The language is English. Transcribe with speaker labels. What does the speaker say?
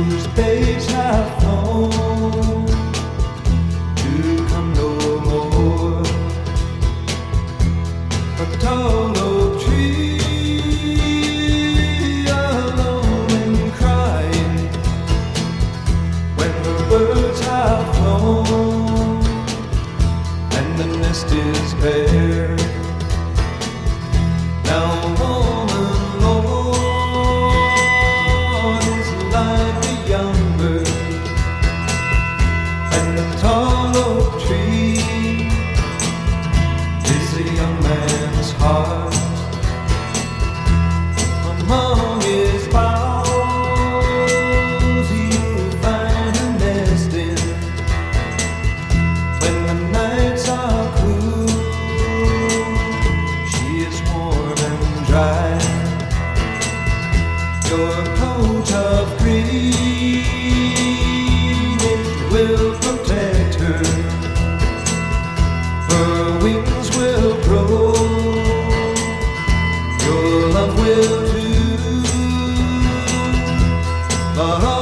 Speaker 1: whose babes have flown to come no more. A tall oak tree, alone and crying, when the birds have flown and the nest is bare. Now woman, Lord, is like a young bird, and the tall oak tree is a young man's heart. Among his boughs you'll find a nesting when the nights are cool. She is warm and dry. Your coat of green, it will protect her. Her wings will grow. Your love will too.